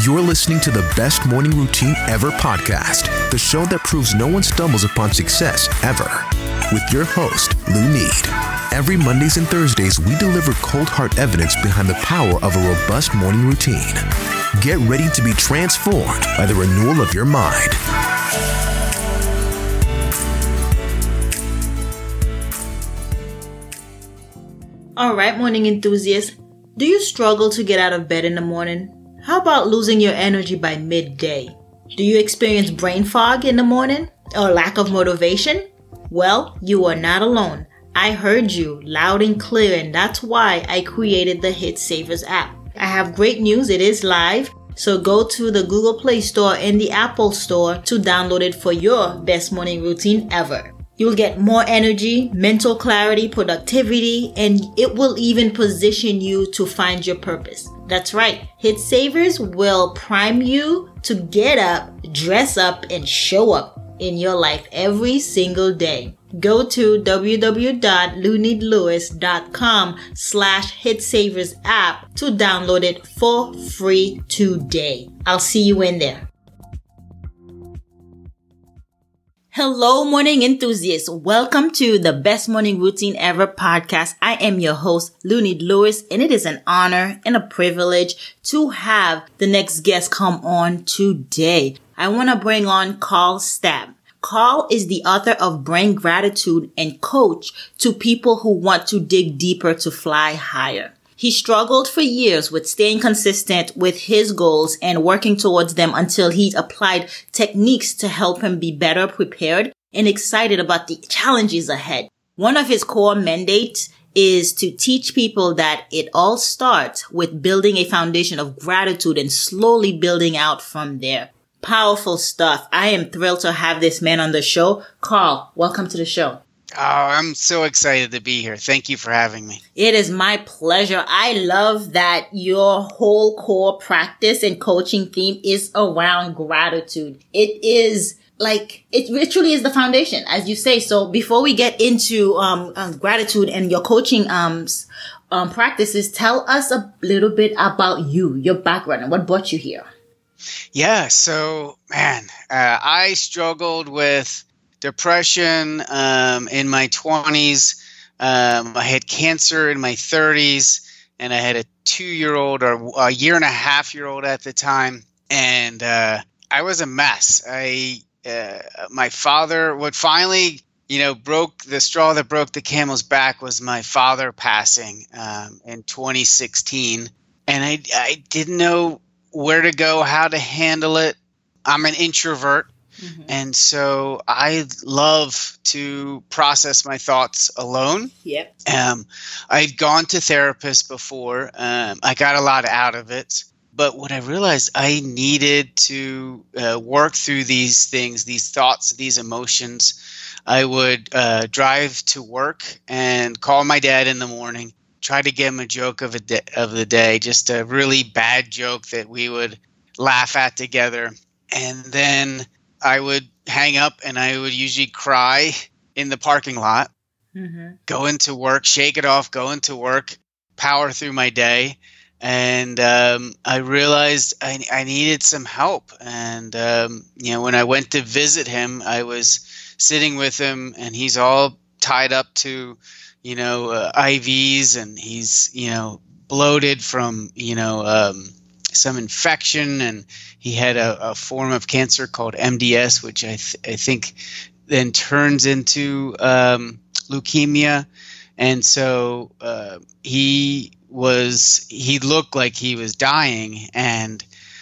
You're listening to the Best Morning Routine Ever podcast, the show that proves no one stumbles upon success ever. With your host, Lou Need. Every Mondays and Thursdays, we deliver cold hard evidence behind the power of a robust morning routine. Get ready to be transformed by the renewal of your mind. All right, morning enthusiasts. Do you struggle to get out of bed in the morning? How about losing your energy by midday? Do you experience brain fog in the morning or lack of motivation? Well, you are not alone. I heard you loud and clear, and that's why I created the Hit Savers app. I have great news. It is live. So go to the Google Play Store and the Apple Store to download it for your best morning routine ever. You'll get more energy, mental clarity, productivity, and it will even position you to find your purpose. That's right. Hit Savers will prime you to get up, dress up, and show up in your life every single day. Go to www.loonidlewis.com/HitSavers app to download it for free today. I'll see you in there. Hello, morning enthusiasts. Welcome to the Best Morning Routine Ever podcast. I am your host, Lou Need Lewis, and it is an honor and a privilege to have the next guest come on today. I want to bring on Carl Stapp. Carl is the author of Brain Gratitude and coach to people who want to dig deeper to fly higher. He struggled for years with staying consistent with his goals and working towards them until he applied techniques to help him be better prepared and excited about the challenges ahead. One of his core mandates is to teach people that it all starts with building a foundation of gratitude and slowly building out from there. Powerful stuff. I am thrilled to have this man on the show. Carl, welcome to the show. Oh, I'm so excited to be here. Thank you for having me. It is my pleasure. I love that your whole core practice and coaching theme is around gratitude. It is like, it literally is the foundation, as you say. So before we get into gratitude and your coaching practices, tell us a little bit about you, your background, and what brought you here. Yeah, so, I struggled with depression in my 20s. I had cancer in my 30s, and I had a 2-year-old or a year and a half-year-old at the time, and I was a mess. My father, what finally, broke the straw that broke the camel's back was my father passing in 2016, and I didn't know where to go, how to handle it. I'm an introvert. Mm-hmm. And so I love to process my thoughts alone. Yep. I've gone to therapists before. I got a lot out of it. But what I realized, I needed to work through these things, these thoughts, these emotions. I would drive to work and call my dad in the morning, try to give him a joke of the day, just a really bad joke that we would laugh at together. And then I would hang up and I would usually cry in the parking lot, go into work, shake it off, go into work, power through my day. And I realized I needed some help. And, when I went to visit him, I was sitting with him and he's all tied up to, IVs, and he's, bloated from, some infection, and he had a form of cancer called MDS, which I think then turns into leukemia. And so he looked like he was dying, and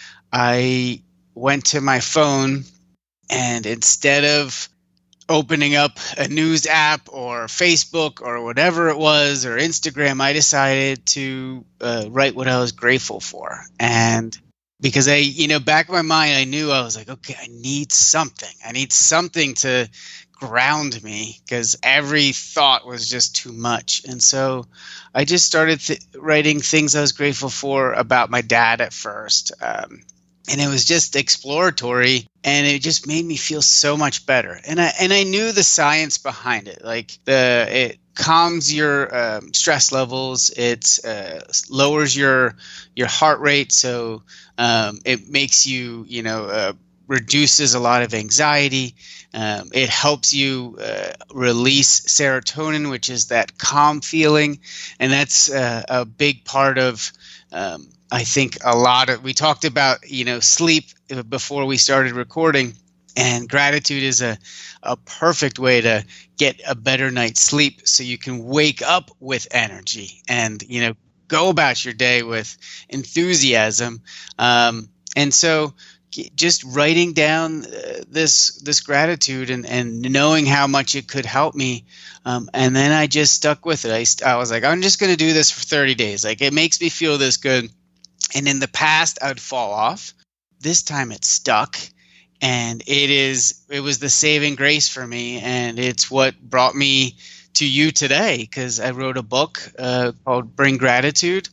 I went to my phone, and instead of opening up a news app or Facebook or whatever it was, or Instagram, I decided to write what I was grateful for. And because back in my mind, I knew, I was like, okay, I need something to ground me, because every thought was just too much. And so I just started writing things I was grateful for about my dad at first. And it was just exploratory, and it just made me feel so much better. And I knew the science behind it. Like calms your stress levels. It lowers your heart rate, so it makes you, reduces a lot of anxiety. It helps you release serotonin, which is that calm feeling, and that's a big part of. I think we talked about, sleep before we started recording, and gratitude is a perfect way to get a better night's sleep so you can wake up with energy and, go about your day with enthusiasm. And so just writing down this gratitude and knowing how much it could help me. And then I just stuck with it. I was like, I'm just going to do this for 30 days. Like, it makes me feel this good. And in the past, I'd fall off. This time it stuck. And it was the saving grace for me. And it's what brought me to you today, because I wrote a book called Bring Gratitude.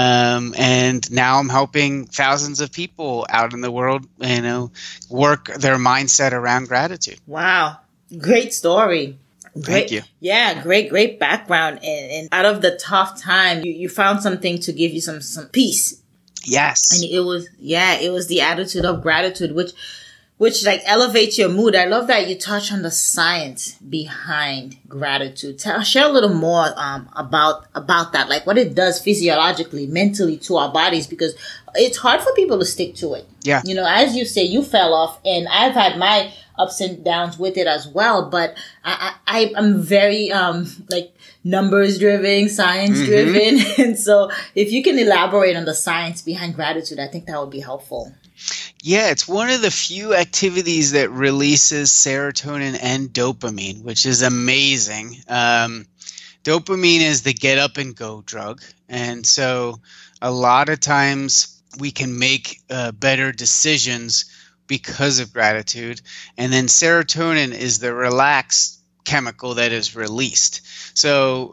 And now I'm helping thousands of people out in the world, work their mindset around gratitude. Wow. Great story. Thank you. Yeah, great background. And out of the tough time, you found something to give you some peace. Yes. And it was the attitude of gratitude, which like elevates your mood. I love that you touch on the science behind gratitude. Share a little more about that, like what it does physiologically, mentally to our bodies, because it's hard for people to stick to it. Yeah. As you say, you fell off, and I've had my ups and downs with it as well. But I'm very numbers driven, science driven, and so if you can elaborate on the science behind gratitude, I think that would be helpful. Yeah, it's one of the few activities that releases serotonin and dopamine, which is amazing. Dopamine is the get up and go drug. And so a lot of times we can make better decisions because of gratitude. And then serotonin is the relaxed chemical that is released. So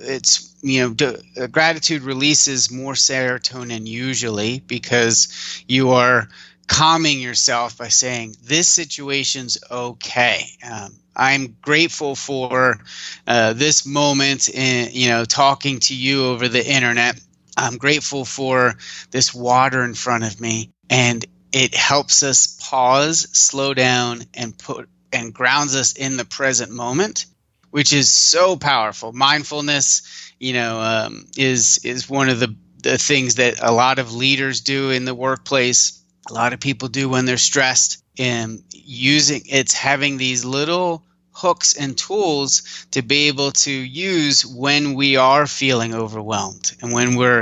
gratitude releases more serotonin usually because you are calming yourself by saying, this situation's okay. I'm grateful for this moment in, talking to you over the internet. I'm grateful for this water in front of me. And it helps us pause, slow down, and grounds us in the present moment, which is so powerful. Mindfulness, is one of the things that a lot of leaders do in the workplace. A lot of people do when they're stressed, and having these little hooks and tools to be able to use when we are feeling overwhelmed and when we're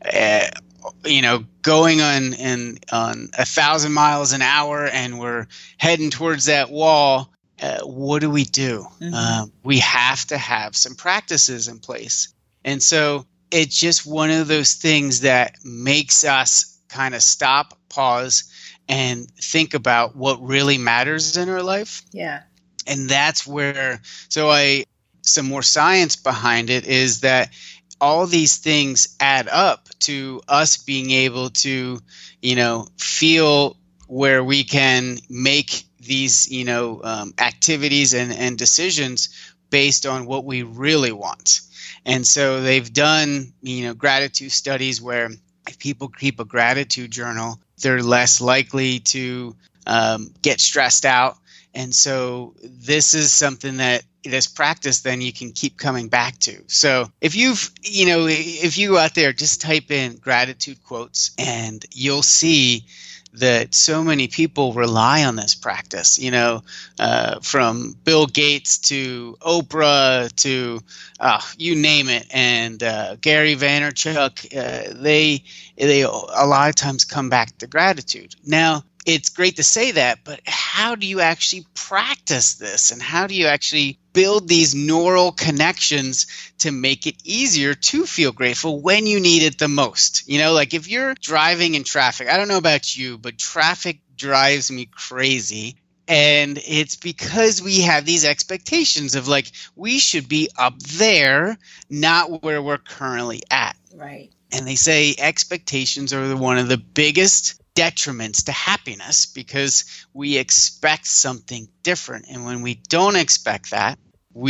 going on 1,000 miles an hour and we're heading towards that wall. What do? We have to have some practices in place. And so it's just one of those things that makes us kind of stop, pause, and think about what really matters in our life. Yeah. And that's where, some more science behind it is that all these things add up to us being able to, feel where we can make these, activities and decisions based on what we really want. And so they've done, gratitude studies where if people keep a gratitude journal, they're less likely to get stressed out. And so this is something that this practice then you can keep coming back to. So if you go out there, just type in gratitude quotes and you'll see that so many people rely on this practice, from Bill Gates to Oprah to you name it. And Gary Vaynerchuk, they a lot of times come back to gratitude. Now, it's great to say that, but how do you actually practice this? And how do you actually build these neural connections to make it easier to feel grateful when you need it the most? Like if you're driving in traffic, I don't know about you, but traffic drives me crazy. And it's because we have these expectations of like, we should be up there, not where we're currently at. Right. And they say expectations are one of the biggest detriments to happiness because we expect something different. And when we don't expect that, we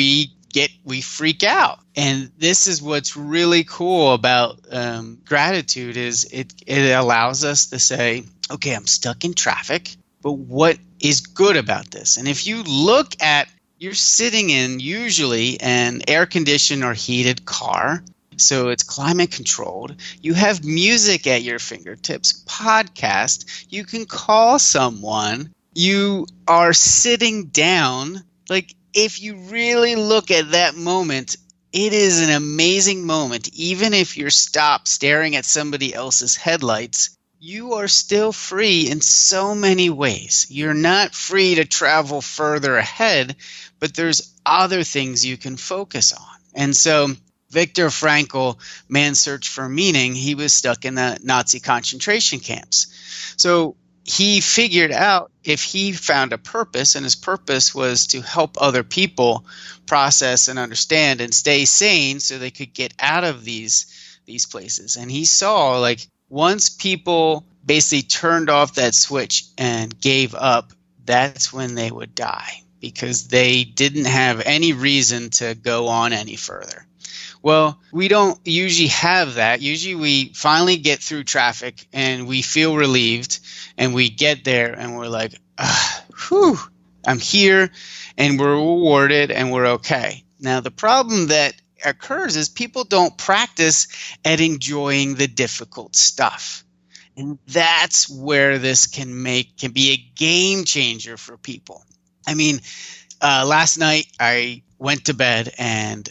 we freak out. And this is what's really cool about gratitude is it allows us to say, okay, I'm stuck in traffic, but what is good about this? And if you look at, you're sitting in usually an air-conditioned or heated car, so it's climate controlled. You have music at your fingertips, podcast. You can call someone. You are sitting down. Like, if you really look at that moment, it is an amazing moment. Even if you're stopped staring at somebody else's headlights, you are still free in so many ways. You're not free to travel further ahead, but there's other things you can focus on. And so Viktor Frankl, Man's Search for Meaning, he was stuck in the Nazi concentration camps. So he figured out if he found a purpose, and his purpose was to help other people process and understand and stay sane so they could get out of these places. And he saw, like, once people basically turned off that switch and gave up, that's when they would die, because they didn't have any reason to go on any further. Well, we don't usually have that. Usually we finally get through traffic and we feel relieved, and we get there and we're like, whew, I'm here, and we're rewarded and we're okay. Now, the problem that occurs is people don't practice at enjoying the difficult stuff. And that's where this can be a game changer for people. I mean, last night I went to bed and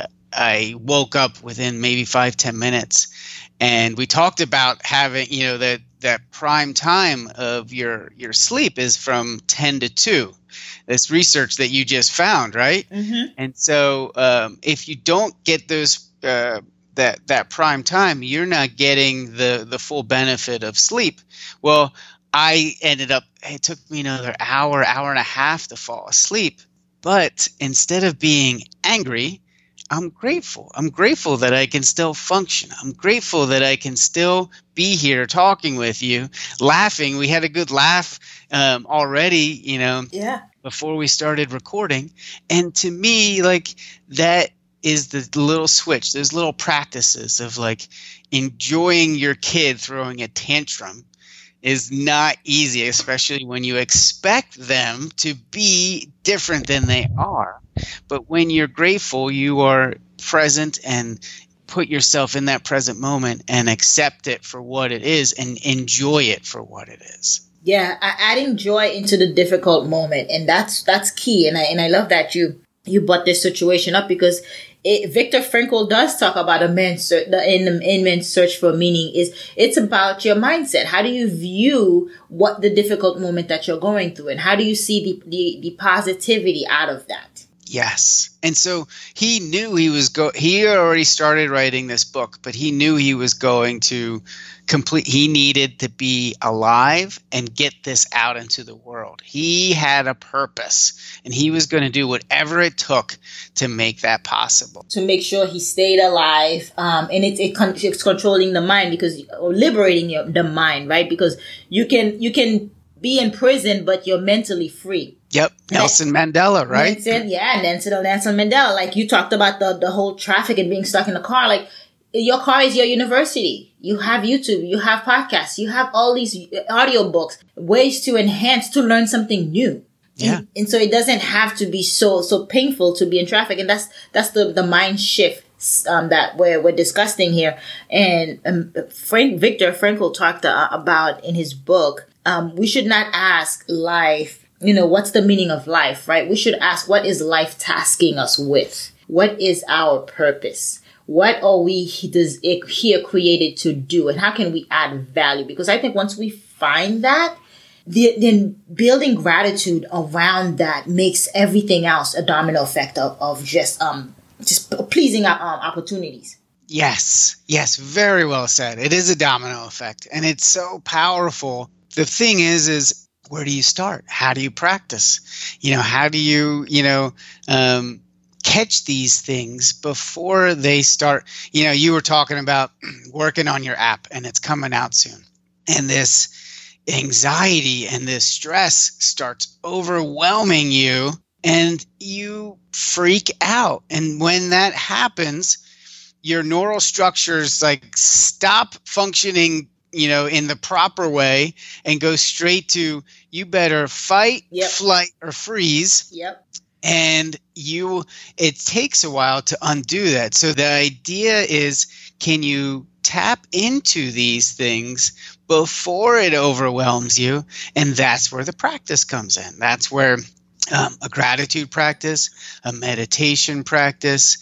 I woke up within maybe 5-10 minutes, and we talked about having, that prime time of your sleep is from 10 to 2. This research that you just found, right? Mm-hmm. And so if you don't get those that prime time, you're not getting the full benefit of sleep. Well, it took me another hour and a half to fall asleep. But instead of being angry, I'm grateful. I'm grateful that I can still function. I'm grateful that I can still be here talking with you, laughing. We had a good laugh already, before we started recording. And to me, like, that is the little switch, those little practices of, like, enjoying your kid throwing a tantrum is not easy, especially when you expect them to be different than they are. But when you're grateful, you are present and put yourself in that present moment and accept it for what it is and enjoy it for what it is. Yeah, adding joy into the difficult moment, and that's key. And I love that you brought this situation up, because Viktor Frankl does talk about in Man's Search for Meaning it's about your mindset. How do you view what the difficult moment that you're going through, and how do you see the positivity out of that? Yes. And so he knew he had already started writing this book, but he knew he was going to he needed to be alive and get this out into the world. He had a purpose, and he was going to do whatever it took to make that possible. To make sure he stayed alive. And it's controlling the mind, or liberating the mind, right? Because you can be in prison, but you're mentally free. Yep. Nelson Mandela, right? Nelson Mandela. Like, you talked about the whole traffic and being stuck in the car. Like, your car is your university. You have YouTube, you have podcasts, you have all these audiobooks, ways to enhance, to learn something new. Yeah. And so it doesn't have to be so painful to be in traffic. And that's the mind shift that we're discussing here. And Viktor Frankl talked about in his book, we should not ask life, what's the meaning of life, right? We should ask, what is life tasking us with? What is our purpose? What are we here created to do? And how can we add value? Because I think once we find that, then building gratitude around that makes everything else a domino effect of just pleasing opportunities. Yes, very well said. It is a domino effect, and it's so powerful. The thing is where do you start? How do you practice? How do you, catch these things before they start? You were talking about working on your app, and it's coming out soon. And this anxiety and this stress starts overwhelming you and you freak out. And when that happens, your neural structures like stop functioning, in the proper way and go straight to you better fight, flight, or freeze. Yep. And it takes a while to undo that. So the idea is, can you tap into these things before it overwhelms you? And that's where the practice comes in. That's where a gratitude practice, a meditation practice,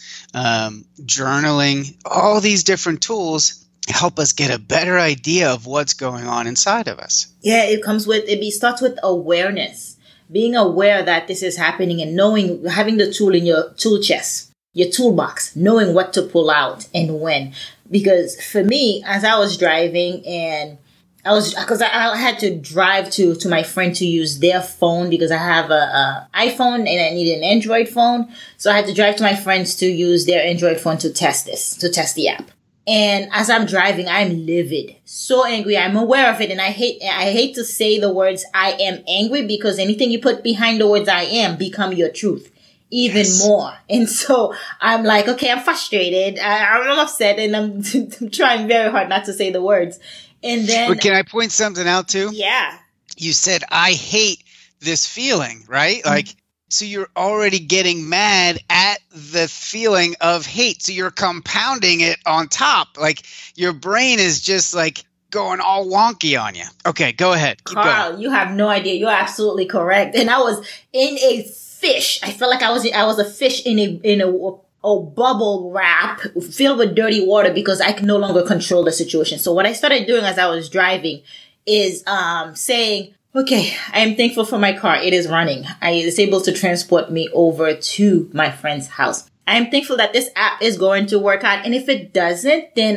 journaling, all these different tools help us get a better idea of what's going on inside of us. Yeah, it starts with awareness, being aware that this is happening and knowing, having the tool in your tool chest, your toolbox, knowing what to pull out and when. Because for me, as I was driving and because I had to drive to my friend to use their phone because I have a iPhone and I need an Android phone. So I had to drive to my friends to use their Android phone to test the app. And as I'm driving, I'm livid, so angry. I'm aware of it. And I hate to say the words I am angry, because anything you put behind the words I am become your truth even more. And so I'm like, okay, I'm frustrated. I'm upset, and I'm trying very hard not to say the words. And then, but can I point something out too? Yeah. You said, I hate this feeling, right? Mm-hmm. Like, so you're already getting mad at the feeling of hate. So you're compounding it on top. Like, your brain is just like going all wonky on you. Okay, go ahead. Keep Carl, going. You have no idea. You're absolutely correct. And I was in a fish. I felt like I was a fish in a bubble wrap filled with dirty water because I can no longer control the situation. So what I started doing as I was driving is saying, okay, I am thankful for my car. It is running. It is able to transport me over to my friend's house. I am thankful that this app is going to work out. And if it doesn't, then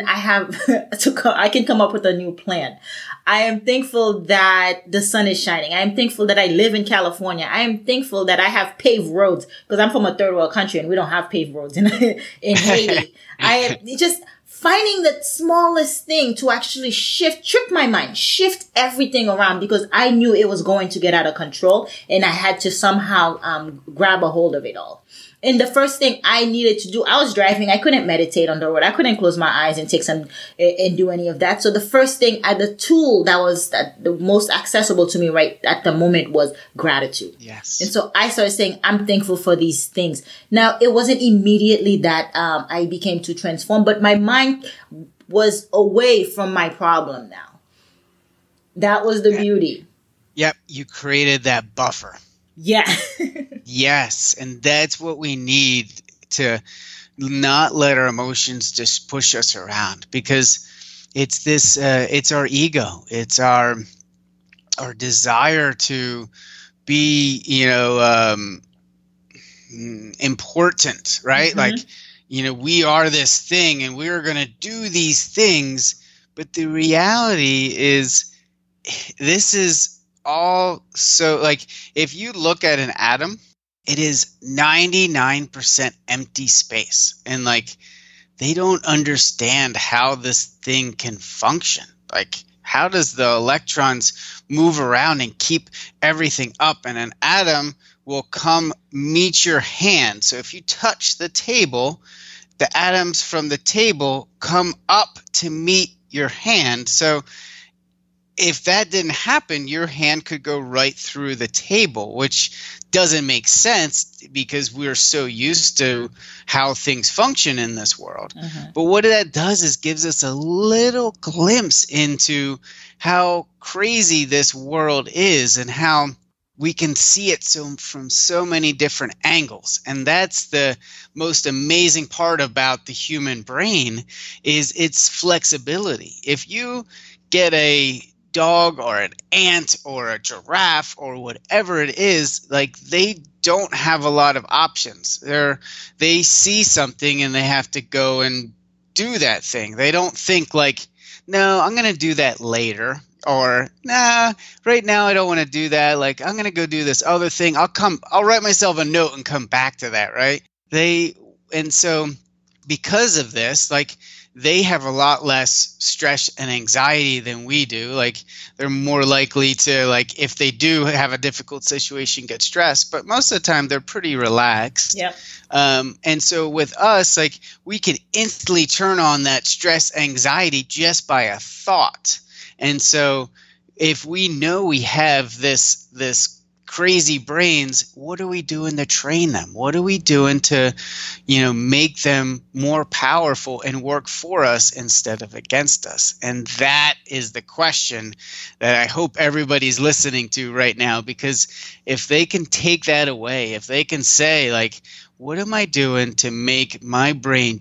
I can come up with a new plan. I am thankful that the sun is shining. I am thankful that I live in California. I am thankful that I have paved roads, because I'm from a third world country and we don't have paved roads in Haiti. I am just finding the smallest thing to actually trick my mind, shift everything around, because I knew it was going to get out of control and I had to somehow grab a hold of it all. And the first thing I needed to do, I was driving. I couldn't meditate on the road. I couldn't close my eyes and and do any of that. So the first thing, the tool that was the most accessible to me right at the moment was gratitude. Yes. And so I started saying, I'm thankful for these things. Now, it wasn't immediately that I became too transformed, but my mind was away from my problem now. That was the beauty. Yep. You created that buffer. Yeah. Yes. And that's what we need to not let our emotions just push us around, because it's our ego. It's our desire to be, important, right? Mm-hmm. Like, we are this thing and we're going to do these things. But the reality is, this is all so, like, if you look at an atom, it is 99% empty space. And like, they don't understand how this thing can function. Like, how does the electrons move around and keep everything up? And an atom will come meet your hand. So if you touch the table, the atoms from the table come up to meet your hand. So if that didn't happen, your hand could go right through the table, which doesn't make sense because we're so used to how things function in this world. Mm-hmm. But what that does is gives us a little glimpse into how crazy this world is and how we can see it from so many different angles. And that's the most amazing part about the human brain, is its flexibility. If you get a dog or an ant or a giraffe or whatever it is, like, they don't have a lot of options. They see something and they have to go and do that thing. They don't think like, no, I'm going to do that later, or nah, right now I don't want to do that. Like, I'm going to go do this other thing. I'll write myself a note and come back to that, right? And so because of this, like, they have a lot less stress and anxiety than we do. Like they're more likely to, like, if they do have a difficult situation, get stressed, but most of the time they're pretty relaxed. Yep. And so with us, like, we can instantly turn on that stress anxiety just by a thought. And so if we know we have this crazy brains, what are we doing to train them? What are we doing to, make them more powerful and work for us instead of against us? And that is the question that I hope everybody's listening to right now, because if they can take that away, if they can say, like, what am I doing to make my brain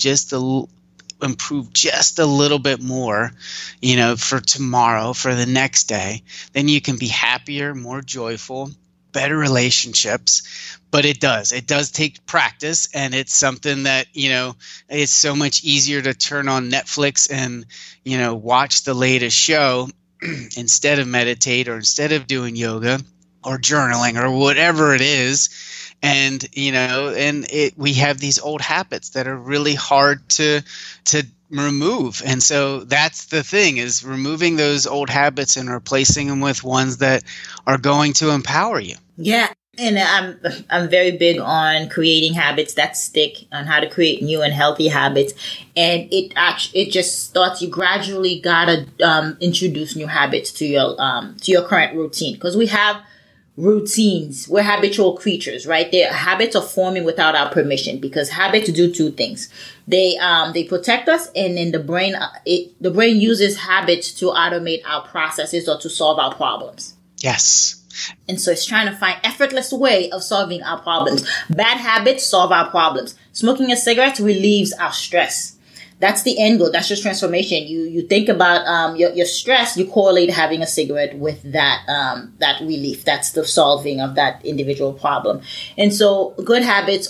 improve just a little bit more, for tomorrow, for the next day, then you can be happier, more joyful, better relationships. But it does take practice, and it's something that, it's so much easier to turn on Netflix and, watch the latest show instead of meditate, or instead of doing yoga or journaling or whatever it is. And, we have these old habits that are really hard to remove. And so that's the thing, is removing those old habits and replacing them with ones that are going to empower you. Yeah. And I'm very big on creating habits that stick, on how to create new and healthy habits. And it just starts, you gradually gotta introduce new habits to your current routine, because we have routines. We're habitual creatures, right? Habits are forming without our permission, because habits do two things. They protect us, and then the brain uses habits to automate our processes or to solve our problems. Yes. And so it's trying to find effortless way of solving our problems. Bad habits solve our problems. Smoking a cigarette relieves our stress. That's the end goal. That's just transformation. You think about your stress. You correlate having a cigarette with that relief. That's the solving of that individual problem. And so good habits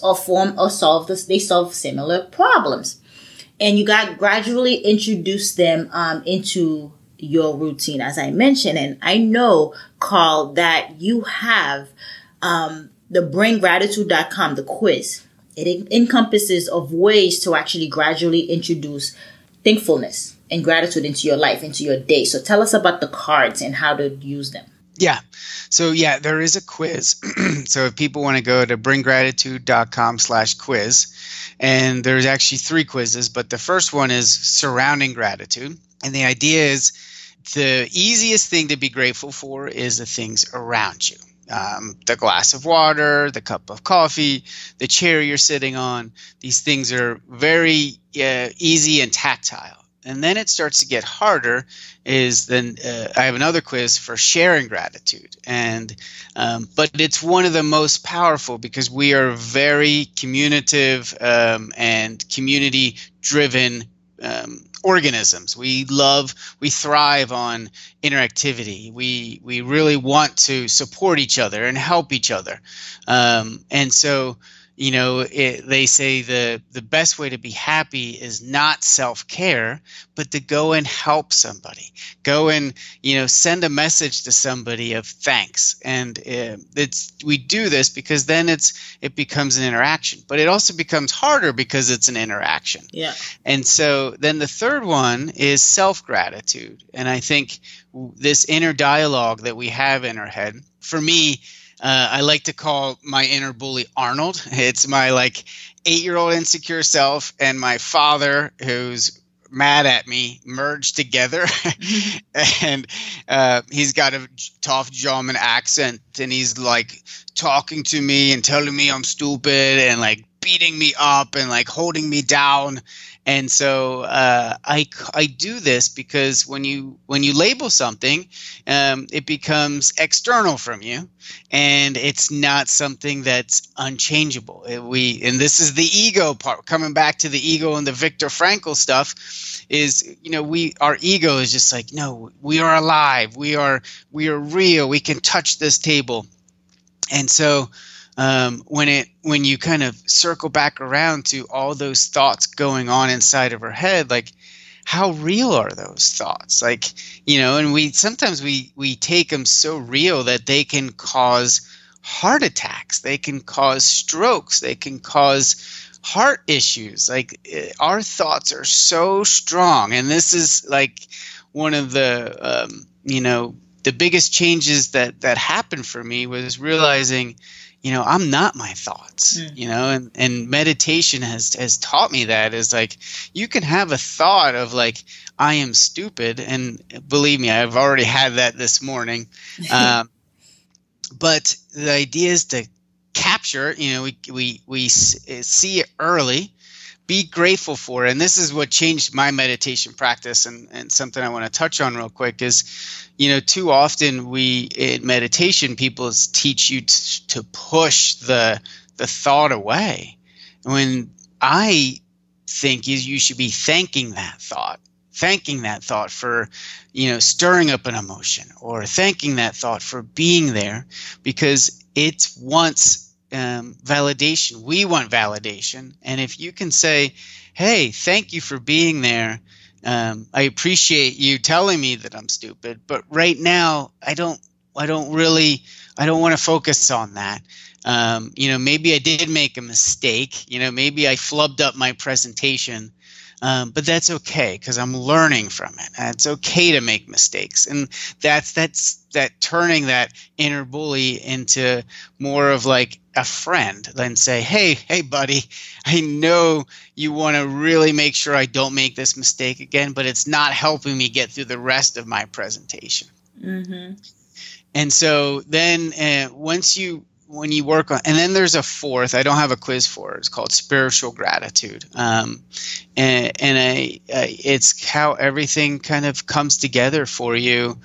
they solve similar problems. And you got gradually introduce them into your routine, as I mentioned. And I know, Carl, that you have the BrainGratitude.com, the quiz. It encompasses of ways to actually gradually introduce thankfulness and gratitude into your life, into your day. So tell us about the cards and how to use them. Yeah. So there is a quiz. So if people want to go to BrainGratitude.com/quiz, and there's actually 3 quizzes, but the first one is surrounding gratitude. And the idea is the easiest thing to be grateful for is the things around you. The glass of water, the cup of coffee, the chair you're sitting on. These things are very easy and tactile. And then it starts to get harder I have another quiz for sharing gratitude. But it's one of the most powerful, because we are very communicative and community-driven organisms. We thrive on interactivity. We really want to support each other and help each other. And so, they say the best way to be happy is not self-care, but to go and help somebody. Go and, send a message to somebody of thanks. And we do this because then it becomes an interaction. But it also becomes harder because it's an interaction. Yeah. And so then the third one is self-gratitude. And I think this inner dialogue that we have in our head, for me, I like to call my inner bully Arnold. It's my 8-year-old insecure self and my father, who's mad at me, merged together. And he's got a tough German accent, and he's talking to me and telling me I'm stupid and beating me up and holding me down. And so I do this because when you label something, it becomes external from you, and it's not something that's unchangeable. And this is the ego part. Coming back to the ego and the Viktor Frankl stuff, is our ego is just no, we are alive, we are real, we can touch this table. And so when you kind of circle back around to all those thoughts going on inside of our head, how real are those thoughts? And we sometimes take them so real that they can cause heart attacks, they can cause strokes, they can cause heart issues. Like our thoughts are so strong, and this is like one of the the biggest changes that happened for me was realizing, I'm not my thoughts, and meditation has taught me that is like, you can have a thought of like, I am stupid. And believe me, I've already had that this morning. But the idea is to capture, we see it early, be grateful for it. And this is what changed my meditation practice, and something I want to touch on real quick is, too often in meditation, people teach you to push the thought away. When I think you should be thanking that thought for, stirring up an emotion, or thanking that thought for being there, because it wants validation. We want validation. And if you can say, hey, thank you for being there. I appreciate you telling me that I'm stupid, but right now I don't want to focus on that. Maybe I did make a mistake. Maybe I flubbed up my presentation. But that's okay, because I'm learning from it. And it's okay to make mistakes. And that's that turning that inner bully into more of like a friend than say, hey, buddy, I know you want to really make sure I don't make this mistake again, but it's not helping me get through the rest of my presentation. Mm-hmm. And so then when you work on, and then there's a fourth, I don't have a quiz for it. It's called spiritual gratitude. It's how everything kind of comes together for you,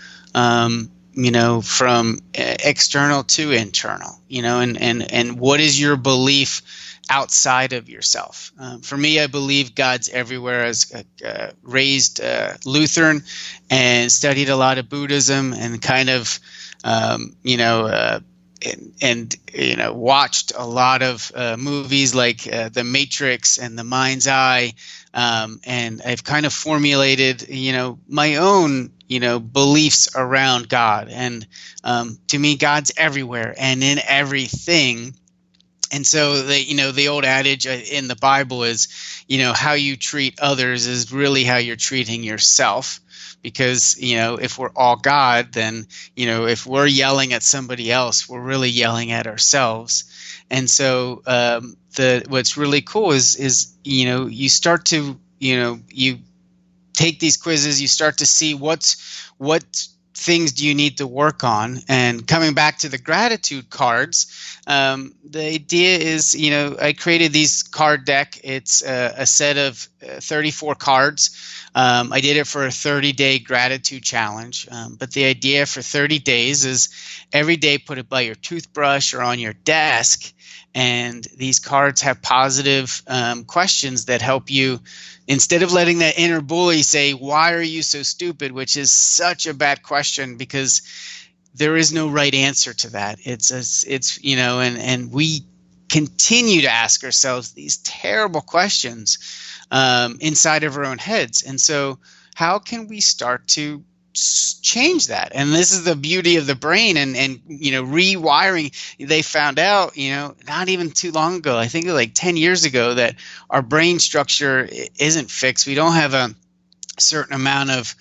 from external to internal, and what is your belief outside of yourself? For me, I believe God's everywhere. As raised Lutheran and studied a lot of Buddhism, and kind of, watched a lot of movies like The Matrix and The Mind's Eye, and I've kind of formulated, my own, beliefs around God. And to me, God's everywhere and in everything. And so the old adage in the Bible is, how you treat others is really how you're treating yourself. Because, if we're all God, then, if we're yelling at somebody else, we're really yelling at ourselves. And so what's really cool is you start to, you take these quizzes, you start to see what things do you need to work on. And coming back to the gratitude cards, the idea is, I created these card deck. It's a set of 34 cards. I did it for a 30-day gratitude challenge. But the idea for 30 days is every day put it by your toothbrush or on your desk. And these cards have positive questions that help you, instead of letting that inner bully say, why are you so stupid, which is such a bad question, because there is no right answer to that. And we continue to ask ourselves these terrible questions inside of our own heads. And so how can we start to change that? And this is the beauty of the brain and rewiring. They found out, not even too long ago, I think like 10 years ago, that our brain structure isn't fixed. We don't have a certain amount of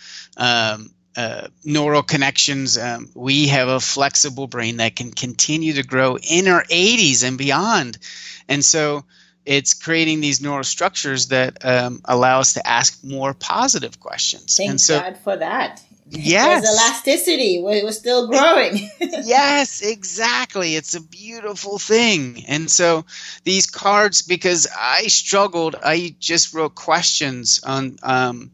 neural connections. We have a flexible brain that can continue to grow in our 80s and beyond. And so it's creating these neural structures that allow us to ask more positive questions. Thank God for that. Yes. There's elasticity. We're still growing. Yes, exactly. It's a beautiful thing. And so these cards, because I struggled, I just wrote questions on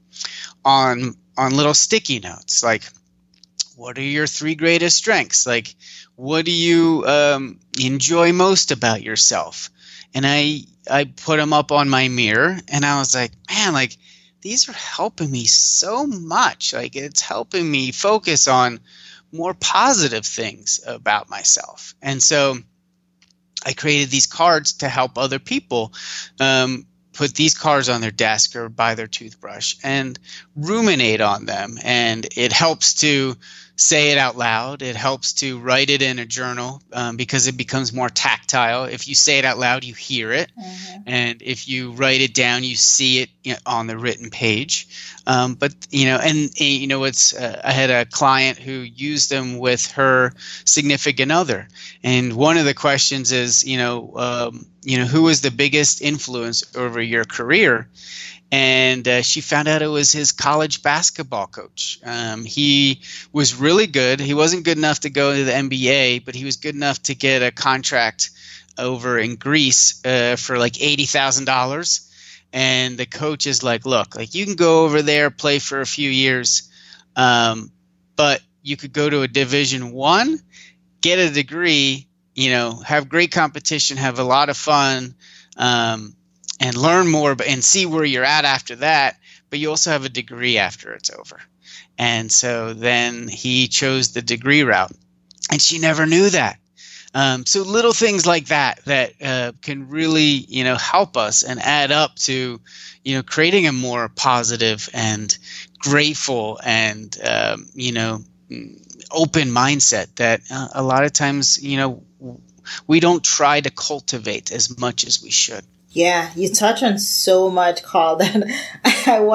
little sticky notes. Like, what are your 3 greatest strengths? Like, what do you enjoy most about yourself? And I put them up on my mirror, and I was like, man, like, these are helping me so much. Like, it's helping me focus on more positive things about myself. And so I created these cards to help other people put these cards on their desk or by their toothbrush and ruminate on them. And it helps to say it out loud. It helps to write it in a journal because it becomes more tactile. If you say it out loud, you hear it. Mm-hmm. And if you write it down, you see it on the written page. But I had a client who used them with her significant other. And one of the questions is, who was the biggest influence over your career? And she found out it was his college basketball coach. He was really good. He wasn't good enough to go to the NBA, but he was good enough to get a contract over in Greece for like $80,000. And the coach is like, look, like you can go over there, play for a few years, but you could go to a Division I, get a degree, have great competition, have a lot of fun, and learn more and see where you're at after that. But you also have a degree after it's over. And so then he chose the degree route. And she never knew that. So little things like that can really, help us and add up to, creating a more positive and grateful and, open mindset that a lot of times, we don't try to cultivate as much as we should. Yeah, you touch on so much, Carl, that I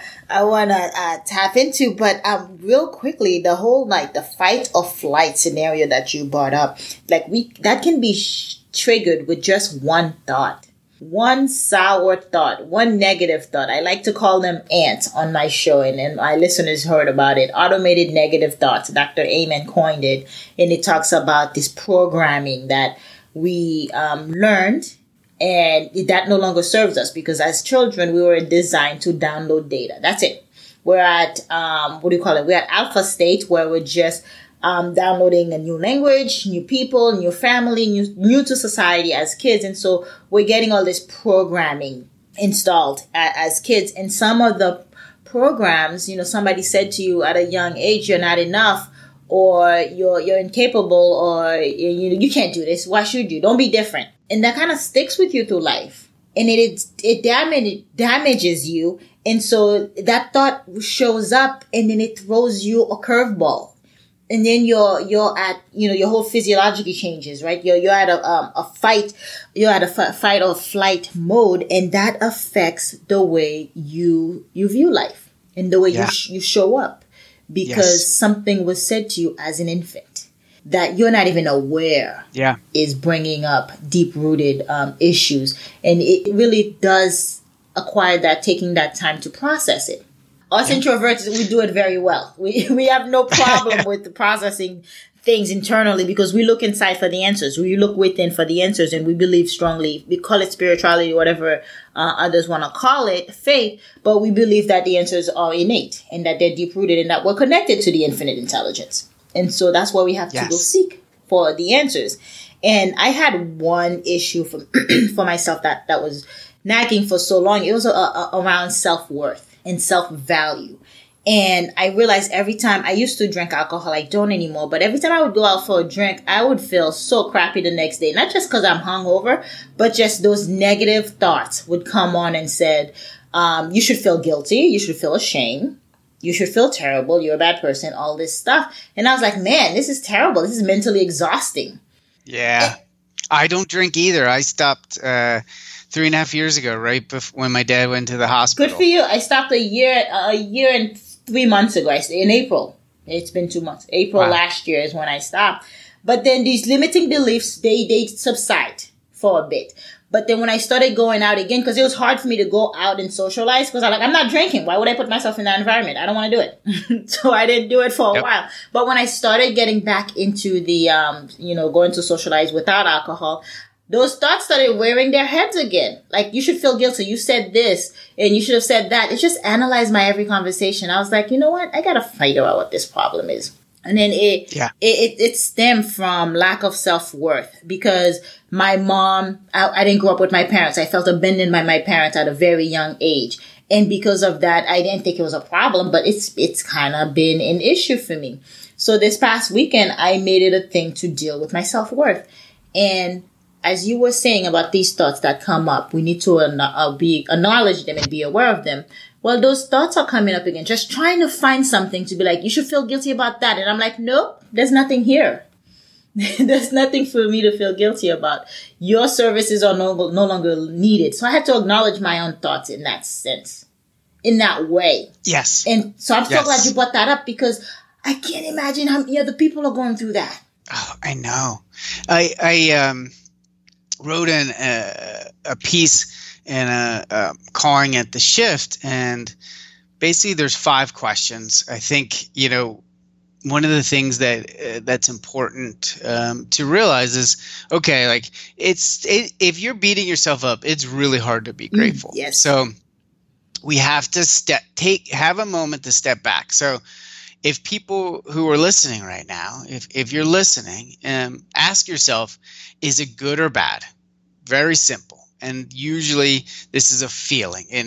wanna tap into. But real quickly, the whole the fight or flight scenario that you brought up, that can be triggered with just one thought, one sour thought, one negative thought. I like to call them ants on my show, and my listeners heard about it. Automated negative thoughts. Dr. Amen coined it, and it talks about this programming that we learned. And that no longer serves us because as children, we were designed to download data. That's it. We're at, We're at alpha state where we're just downloading a new language, new people, new family, new to society as kids. And so we're getting all this programming installed as kids. And some of the programs, somebody said to you at a young age, you're not enough, or you're incapable, or you can't do this. Why should you? Don't be different. And that kind of sticks with you through life. And it damages you. And so that thought shows up and then it throws you a curveball. And then you're at, your whole physiologically changes, right? You're at a fight or flight mode. And that affects the way you view life and the way you show up because something was said to you as an infant that you're not even aware is bringing up deep-rooted issues. And it really does acquire that, taking that time to process it. Us introverts, we do it very well. We have no problem with processing things internally because we look inside for the answers. We look within for the answers, and we believe strongly. We call it spirituality, whatever others want to call it, faith, but we believe that the answers are innate and that they're deep-rooted and that we're connected to the infinite intelligence. And so that's why we have to go seek for the answers. And I had one issue for myself that was nagging for so long. It was around self-worth and self-value. And I realized every time I used to drink alcohol, I don't anymore. But every time I would go out for a drink, I would feel so crappy the next day. Not just because I'm hungover, but just those negative thoughts would come on and said, you should feel guilty. You should feel ashamed. You should feel terrible. You're a bad person, all this stuff. And I was like, man, this is terrible. This is mentally exhausting. Yeah. I don't drink either. I stopped 3.5 years ago, right before when my dad went to the hospital. Good for you. I stopped a year and 3 months ago. In April. It's been 2 months. April last year is when I stopped. But then these limiting beliefs, they subside for a bit. But then when I started going out again, because it was hard for me to go out and socialize, because I'm not drinking. Why would I put myself in that environment? I don't want to do it. So I didn't do it for a while. But when I started getting back into the, going to socialize without alcohol, those thoughts started wearing their heads again. Like, you should feel guilty. You said this and you should have said that. It just analyzed my every conversation. I was like, you know what? I got to figure out what this problem is. And then it stemmed from lack of self-worth because my mom, I didn't grow up with my parents. I felt abandoned by my parents at a very young age. And because of that, I didn't think it was a problem, but it's kind of been an issue for me. So this past weekend, I made it a thing to deal with my self-worth. And as you were saying about these thoughts that come up, we need to acknowledge them and be aware of them. well, those thoughts are coming up again, just trying to find something to be like, you should feel guilty about that. And I'm like, nope, there's nothing here. There's nothing for me to feel guilty about. Your services are no longer needed. So I had to acknowledge my own thoughts in that sense, in that way. Yes. And so I'm so glad you brought that up, because I can't imagine how many other people are going through that. Oh, I know. I wrote a piece in calling it The Shift, and basically there's 5 questions. I think, one of the things that's important to realize is, okay, like if you're beating yourself up, it's really hard to be grateful. Yes. So we have to have a moment to step back. So if people who are listening right now, if you're listening, ask yourself, is it good or bad? Very simple. And usually this is a feeling, and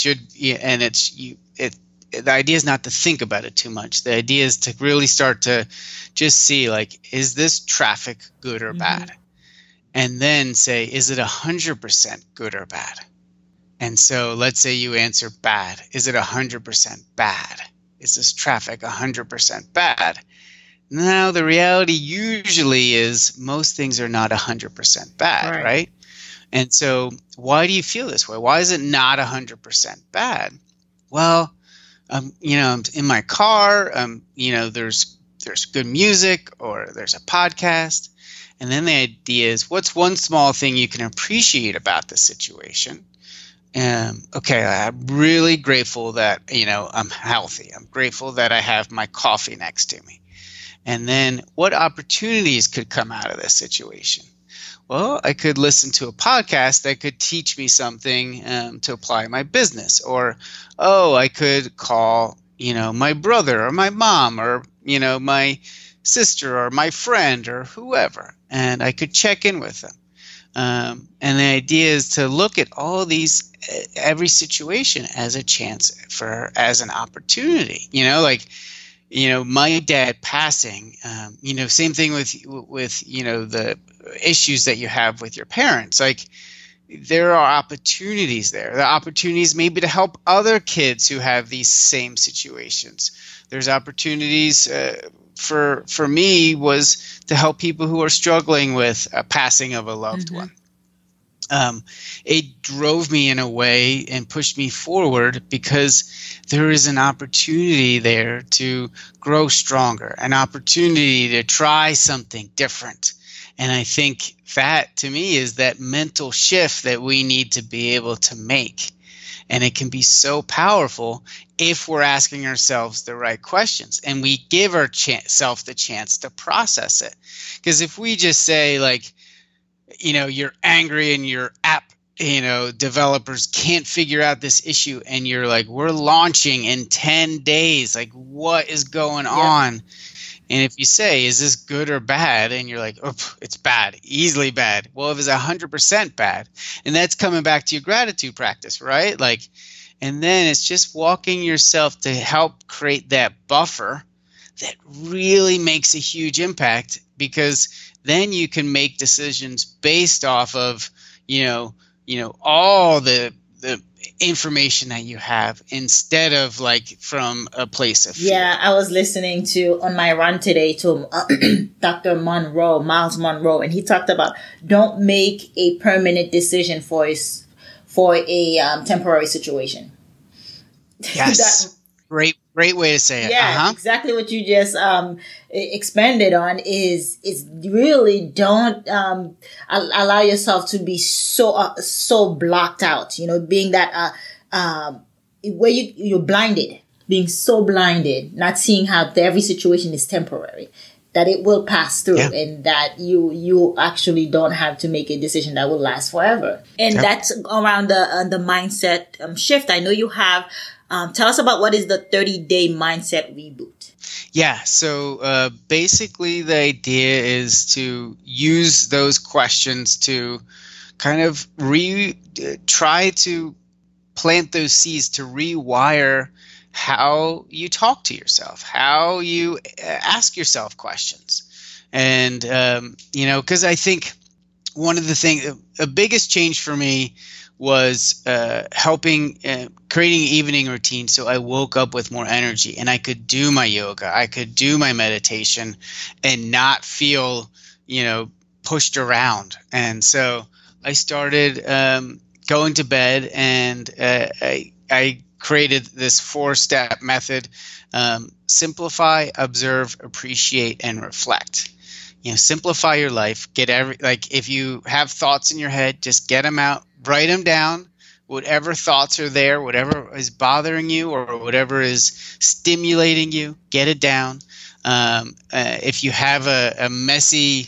the idea is not to think about it too much. The idea is to really start to just see, like, is this traffic good or bad? And then say, is it 100% good or bad? And so let's say you answer bad. Is it 100% bad? Is this traffic 100% bad? Now, the reality usually is most things are not 100% bad, right? And so why do you feel this way? Why is it not 100% bad? Well, I'm in my car, there's good music, or there's a podcast. And then the idea is, what's one small thing you can appreciate about the situation? Okay, I'm really grateful that, I'm healthy. I'm grateful that I have my coffee next to me. And then what opportunities could come out of this situation? Well, I could listen to a podcast that could teach me something to apply in my business. Or, I could call, my brother or my mom or, my sister or my friend or whoever, and I could check in with them. And the idea is to look at all these, every situation as a chance as an opportunity, my dad passing, same thing with, the issues that you have with your parents. Like, there are opportunities there. The opportunities maybe to help other kids who have these same situations. There's opportunities for me was to help people who are struggling with a passing of a loved one. It drove me in a way and pushed me forward, because there is an opportunity there to grow stronger, an opportunity to try something different. And I think that, to me, is that mental shift that we need to be able to make. And it can be so powerful if we're asking ourselves the right questions and we give ourselves the chance to process it. Because if we just say, like, you're angry and your app, developers can't figure out this issue, and you're like, we're launching in 10 days. Like, what is going on? And if you say, is this good or bad? And you're like, oh, it's bad, easily bad. Well, if it's 100% bad, and that's coming back to your gratitude practice, right? Like, and then it's just walking yourself to help create that buffer that really makes a huge impact, because then you can make decisions based off of, all the information that you have, instead of like from a place of fear. Yeah, I was listening to, on my run today, to Dr. Miles Monroe, and he talked about, don't make a permanent decision for a temporary situation. Yes. Great way to say it. Yeah, exactly what you just expanded on is really don't allow yourself to be so blocked out. Being that where you're blinded, being so blinded, not seeing how every situation is temporary, that it will pass through, and that you actually don't have to make a decision that will last forever. And that's around the mindset shift. I know you have. Tell us about what is the 30-day mindset reboot. Yeah. So basically the idea is to use those questions to kind of try to plant those seeds to rewire how you talk to yourself, how you ask yourself questions. And, because I think one of the things, the biggest change for me was helping creating an evening routine so I woke up with more energy and I could do my yoga, I could do my meditation and not feel, pushed around. And so I started going to bed, and I created this 4-step method: simplify, observe, appreciate, and reflect. Simplify your life. If you have thoughts in your head, just get them out, write them down. Whatever thoughts are there, whatever is bothering you or whatever is stimulating you, get it down. If you have a messy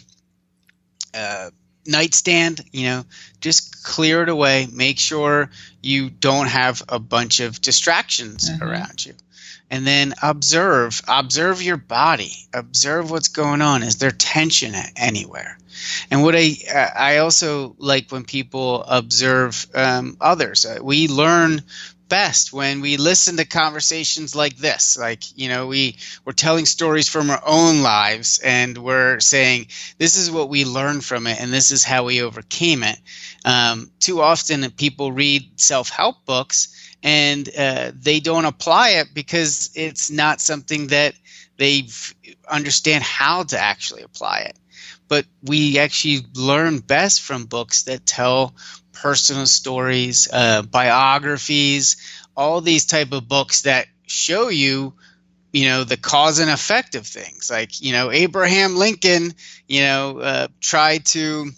nightstand, just clear it away. Make sure you don't have a bunch of distractions around you. And then observe your body. Observe what's going on. Is there tension anywhere? And what I also like when people observe others. We learn best when we listen to conversations like this. We're telling stories from our own lives, and we're saying this is what we learned from it, and this is how we overcame it. Too often people read self-help books and they don't apply it because it's not something that they understand how to actually apply it. But we actually learn best from books that tell personal stories, biographies, all these type of books that show you, the cause and effect of things. Abraham Lincoln, tried to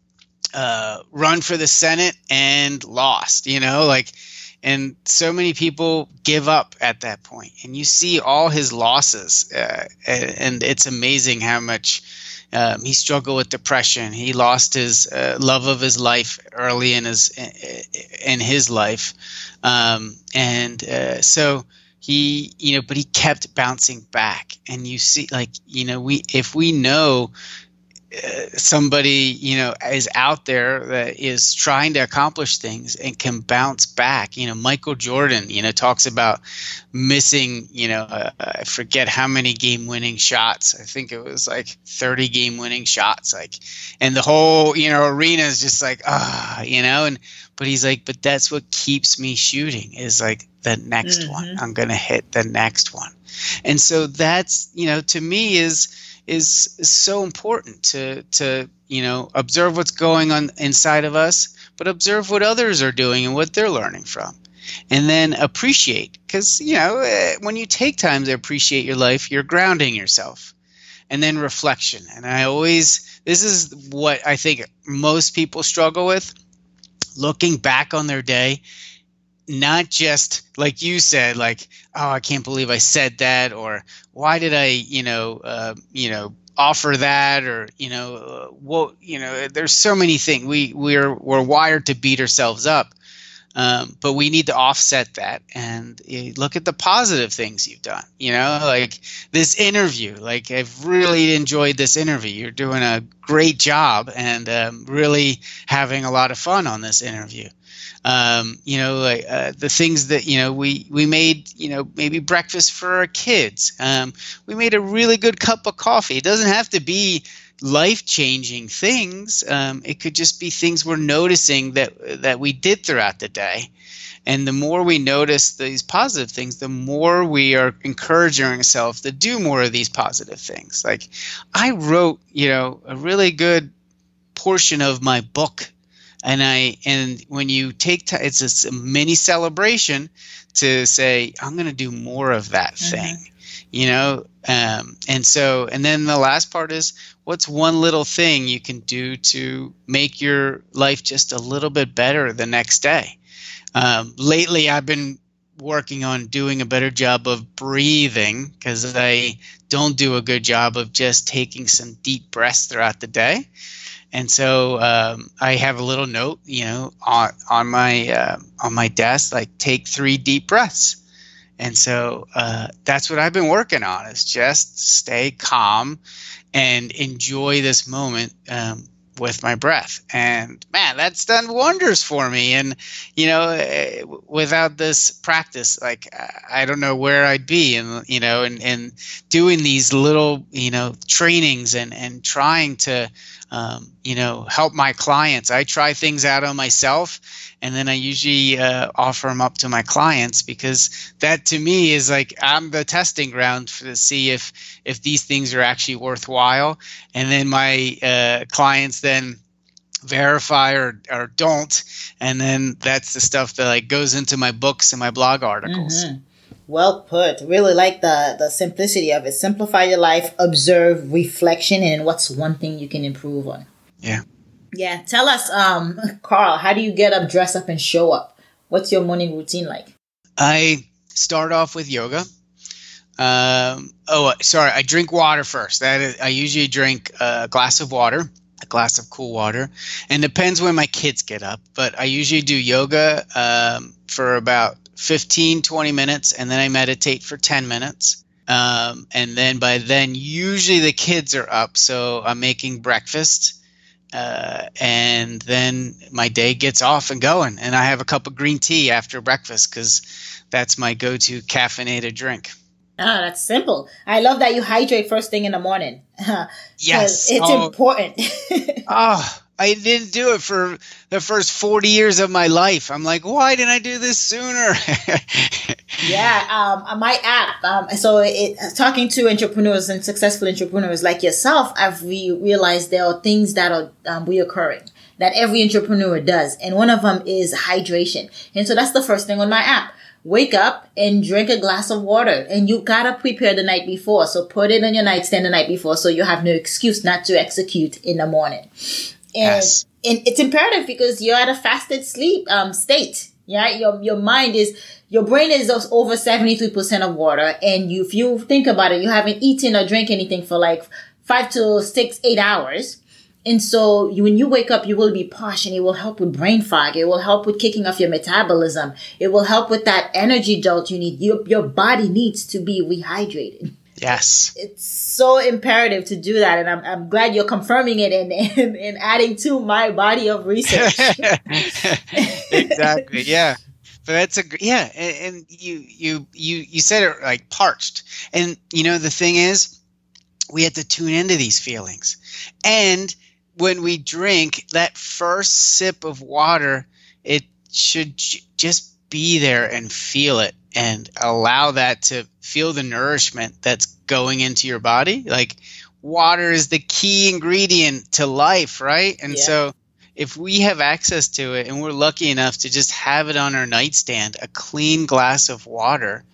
run for the Senate and lost, and so many people give up at that point. And you see all his losses, and it's amazing how much he struggled with depression. He lost his love of his life early in his life, so he, but he kept bouncing back. And you see, if we know somebody, is out there that is trying to accomplish things and can bounce back. Michael Jordan, talks about missing, I forget how many game-winning shots. I think it was 30 game-winning shots. And the whole, arena is just but he's but that's what keeps me shooting is the next one. I'm going to hit the next one. And so that's, to me is so important to observe what's going on inside of us, but observe what others are doing and what they're learning from, and then appreciate. Because when you take time to appreciate your life, you're grounding yourself. And then reflection. And this is what I think most people struggle with, looking back on their day. Not just like you said, oh, I can't believe I said that, or why did I, offer that, or there's so many things. We're wired to beat ourselves up, but we need to offset that and look at the positive things you've done. This interview. I've really enjoyed this interview. You're doing a great job, and really having a lot of fun on this interview. The things that, we made, maybe breakfast for our kids. We made a really good cup of coffee. It doesn't have to be life-changing things. It could just be things we're noticing that we did throughout the day. And the more we notice these positive things, the more we are encouraging ourselves to do more of these positive things. I wrote, a really good portion of my book. And when you take time, it's a mini celebration to say, I'm going to do more of that thing, and then the last part is, what's one little thing you can do to make your life just a little bit better the next day? Lately, I've been working on doing a better job of breathing, because I don't do a good job of just taking some deep breaths throughout the day. And so I have a little note, on my desk, take 3 deep breaths. And so that's what I've been working on, is just stay calm and enjoy this moment with my breath. And man, that's done wonders for me. And, without this practice, I don't know where I'd be. And doing these little, trainings and trying to, help my clients. I try things out on myself, and then I usually offer them up to my clients, because that to me is like I'm the testing ground to see if these things are actually worthwhile, and then my clients then verify or don't, and then that's the stuff that like goes into my books and my blog articles. Mm-hmm. Well put. Really like the simplicity of it. Simplify your life, observe, reflection, and what's one thing you can improve on. Yeah. Yeah. Tell us, Carl, how do you get up, dress up, and show up? What's your morning routine like? I start off with yoga. I drink water first. I usually drink a glass of water, a glass of cool water, and depends when my kids get up. But I usually do yoga for about 15, 20 minutes, and then I meditate for 10 minutes. And then by then, usually the kids are up, so I'm making breakfast. And then my day gets off and going, and I have a cup of green tea after breakfast because that's my go-to caffeinated drink. Oh, that's simple. I love that you hydrate first thing in the morning. Yes. It's important. I didn't do it for the first 40 years of my life. I'm like, why didn't I do this sooner? Yeah, my app. Talking to entrepreneurs and successful entrepreneurs like yourself, I've realized there are things that are reoccurring that every entrepreneur does. And one of them is hydration. And so that's the first thing on my app. Wake up and drink a glass of water, and you gotta prepare the night before. So put it on your nightstand the night before, so you have no excuse not to execute in the morning. And it's imperative because you're at a fasted sleep state. Yeah, your brain is over 73% of water, and if you think about it, you haven't eaten or drank anything for like 5 to 6, 8 hours. And so when you wake up, you will be parched, and it will help with brain fog. It will help with kicking off your metabolism. It will help with that energy jolt you need. Your body needs to be rehydrated. Yes. It's so imperative to do that. And I'm glad you're confirming it and adding to my body of research. Exactly. Yeah. But and you said it like parched. And the thing is, we have to tune into these feelings. And when we drink that first sip of water, it should just be there and feel it and allow that to feel the nourishment that's going into your body. Like water is the key ingredient to life, right? And so if we have access to it and we're lucky enough to just have it on our nightstand, a clean glass of water,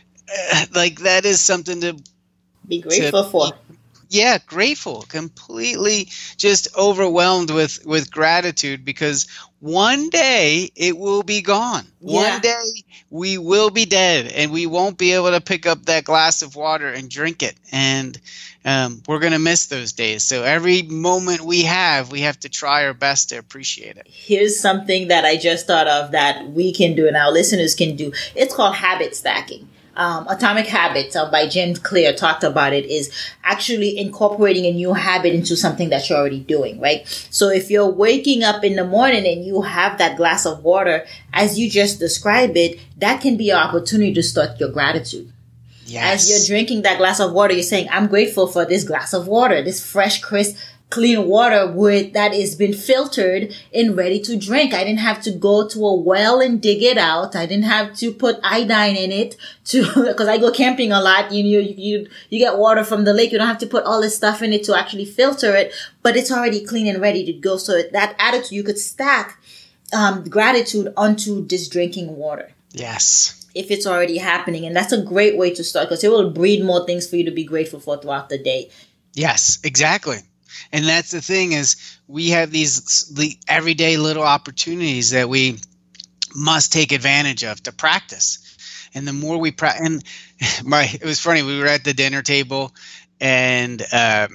like that is something to be grateful for. Yeah, grateful, completely just overwhelmed with gratitude, because one day it will be gone. Yeah. One day we will be dead, and we won't be able to pick up that glass of water and drink it. And we're going to miss those days. So every moment we have to try our best to appreciate it. Here's something that I just thought of that we can do and our listeners can do. It's called habit stacking. Atomic Habits by James Clear talked about it, is actually incorporating a new habit into something that you're already doing, right? So if you're waking up in the morning and you have that glass of water, as you just described it, that can be your opportunity to start your gratitude. Yes. As you're drinking that glass of water, you're saying, I'm grateful for this glass of water, this fresh, crisp, clean water that has been filtered and ready to drink. I didn't have to go to a well and dig it out. I didn't have to put iodine in it because I go camping a lot. You get water from the lake. You don't have to put all this stuff in it to actually filter it, but it's already clean and ready to go. So that attitude, you could stack gratitude onto this drinking water. Yes. If it's already happening. And that's a great way to start, because it will breed more things for you to be grateful for throughout the day. Yes, exactly. And that's the thing, is we have these everyday little opportunities that we must take advantage of to practice. And the more we practice, it was funny. We were at the dinner table, and I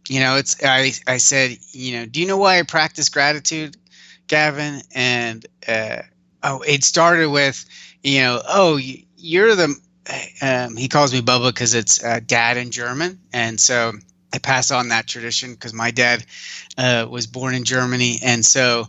said, do you know why I practice gratitude, Gavin? And it started with, you're the. He calls me Bubba because it's dad in German, and so I pass on that tradition because my dad was born in Germany. And so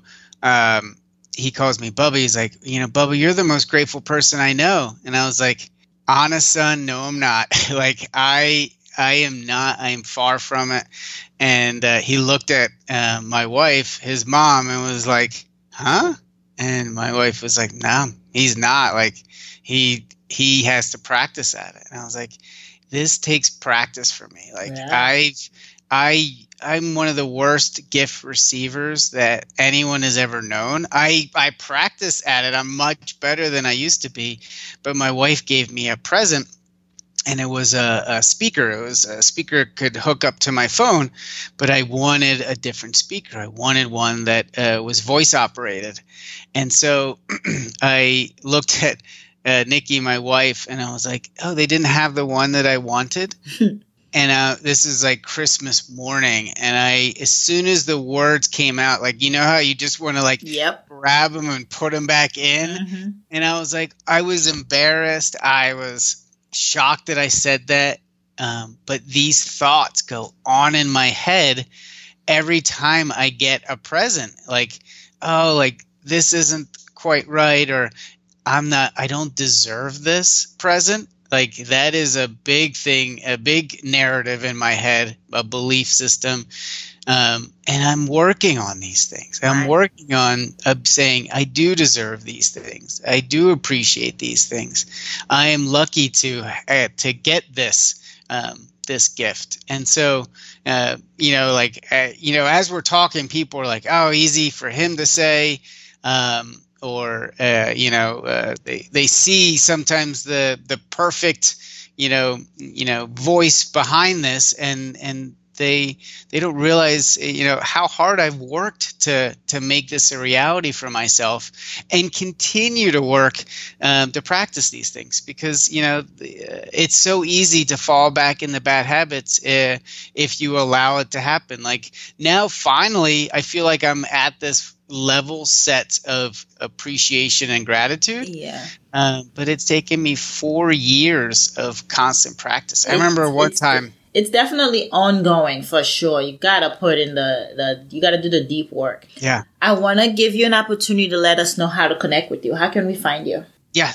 he calls me Bubba. He's like, Bubba, you're the most grateful person I know. And I was like, honest son, no, I'm not. Like, I am not. I am far from it. And he looked at my wife, his mom, and was like, huh? And my wife was like, no, he's not. Like, he has to practice at it. And I was like, this takes practice for me. Like, yeah. I'm one of the worst gift receivers that anyone has ever known. I practice at it. I'm much better than I used to be. But my wife gave me a present, and it was a speaker. It was a speaker could hook up to my phone, but I wanted a different speaker. I wanted one that was voice operated. And so I looked at Nikki, my wife, and I was like, oh, they didn't have the one that I wanted. And this is like Christmas morning. And as soon as the words came out, like, you know how you just want to like grab them and put them back in. Mm-hmm. And I was like, I was embarrassed. I was shocked that I said that. But these thoughts go on in my head every time I get a present. Like, oh, like this isn't quite right, or I don't deserve this present. Like, that is a big thing, a big narrative in my head, a belief system. And I'm working on these things. I'm working on saying, I do deserve these things. I do appreciate these things. I am lucky to get this gift. And so, as we're talking, people are like, oh, easy for him to say, they see sometimes the perfect, voice behind this, and they don't realize, how hard I've worked to make this a reality for myself, and continue to work to practice these things, because, it's so easy to fall back in the bad habits if you allow it to happen. Like, now finally I feel like I'm at this level set of appreciation and gratitude. Yeah. But it's taken me 4 years of constant practice. I remember one time. It's definitely ongoing for sure. You gotta put in you gotta do the deep work. Yeah. I want to give you an opportunity to let us know how to connect with you. How can we find you? Yeah.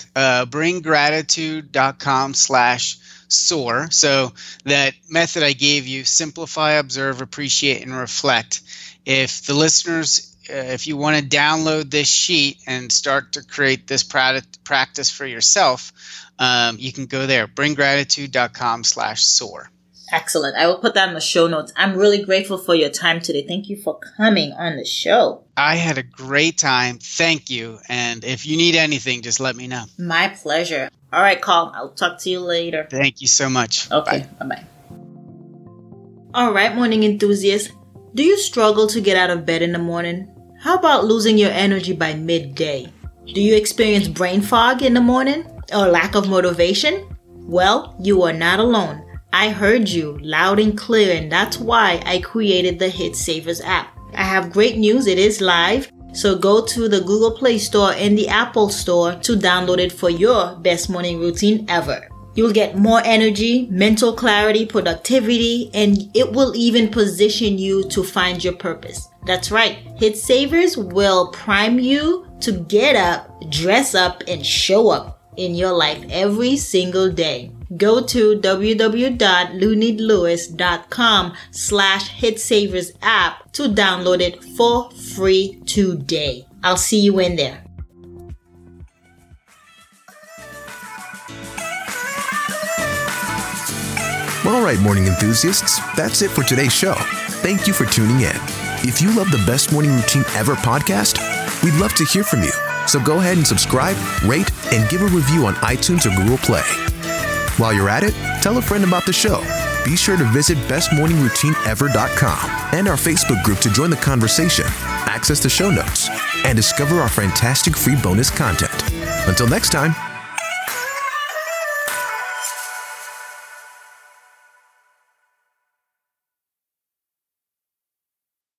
bringgratitude.com/soar. So that method I gave you, simplify, observe, appreciate, and reflect. If the listeners, if you want to download this sheet and start to create this practice for yourself, you can go there, bringgratitude.com/soar. Excellent. I will put that in the show notes. I'm really grateful for your time today. Thank you for coming on the show. I had a great time. Thank you. And if you need anything, just let me know. My pleasure. All right, Carl. I'll talk to you later. Thank you so much. Okay. Bye-bye. All right, morning enthusiasts. Do you struggle to get out of bed in the morning? How about losing your energy by midday? Do you experience brain fog in the morning or lack of motivation? Well, you are not alone. I heard you loud and clear, and that's why I created the Hit Savers app. I have great news. It is live. So go to the Google Play Store and the Apple Store to download it for your best morning routine ever. You'll get more energy, mental clarity, productivity, and it will even position you to find your purpose. That's right. Hit Savers will prime you to get up, dress up, and show up in your life every single day. Go to www.loonidlewis.com/HitSavers app to download it for free today. I'll see you in there. All right, morning enthusiasts, that's it for today's show. Thank you for tuning in. If you love the Best Morning Routine Ever podcast, we'd love to hear from you. So go ahead and subscribe, rate, and give a review on iTunes or Google Play. While you're at it, tell a friend about the show. Be sure to visit bestmorningroutineever.com and our Facebook group to join the conversation, access the show notes, and discover our fantastic free bonus content. Until next time,